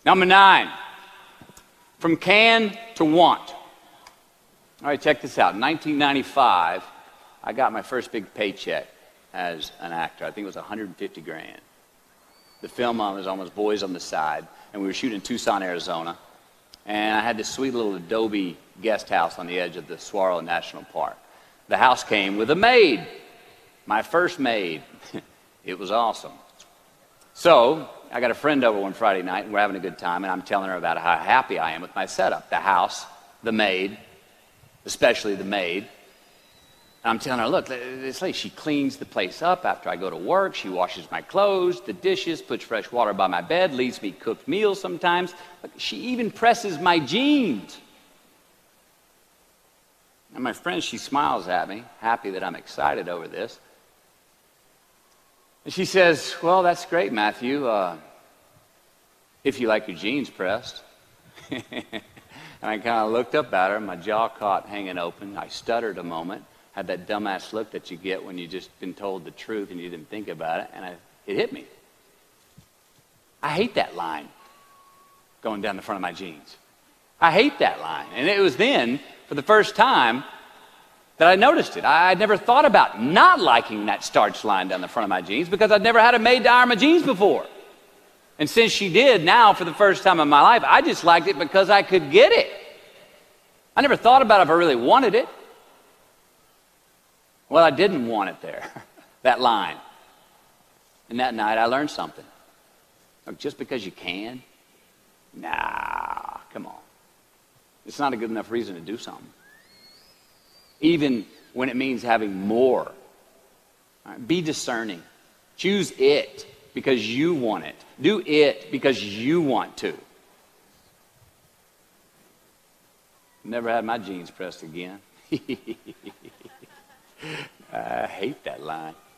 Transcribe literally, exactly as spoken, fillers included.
Number nine, from can to want. All right, check this out. In nineteen ninety-five, I got my first big paycheck as an actor. I think it was one hundred fifty grand. The film I was on was Boys on the Side, and we were shooting in Tucson, Arizona. And I had this sweet little adobe guest house on the edge of the Saguaro National Park. The house came with a maid, my first maid. It was awesome. So I got a friend over one Friday night, and we're having a good time, and I'm telling her about how happy I am with my setup. The house, the maid, especially the maid. And I'm telling her, look, this lady, she cleans the place up after I go to work. She washes my clothes, the dishes, puts fresh water by my bed, leaves me cooked meals sometimes. Look, she even presses my jeans. And my friend, she smiles at me, happy that I'm excited over this. And she says, well, that's great, Matthew, uh, if you like your jeans pressed. And I kind of looked up at her, my jaw caught hanging open. I stuttered a moment, had that dumbass look that you get when you've just been told the truth and you didn't think about it, and I, it hit me. I hate that line going down the front of my jeans. I hate that line. And it was then, for the first time, that I noticed it. I, I'd never thought about not liking that starch line down the front of my jeans because I'd never had a maid to iron my jeans before. And since she did, now for the first time in my life, I just liked it because I could get it. I never thought about if I really wanted it. Well, I didn't want it there, that line. And that night I learned something. Look, just because you can, nah, come on. It's not a good enough reason to do something. Even when it means having more. All right, be discerning. Choose it because you want it. Do it because you want to. Never had my jeans pressed again. I hate that line.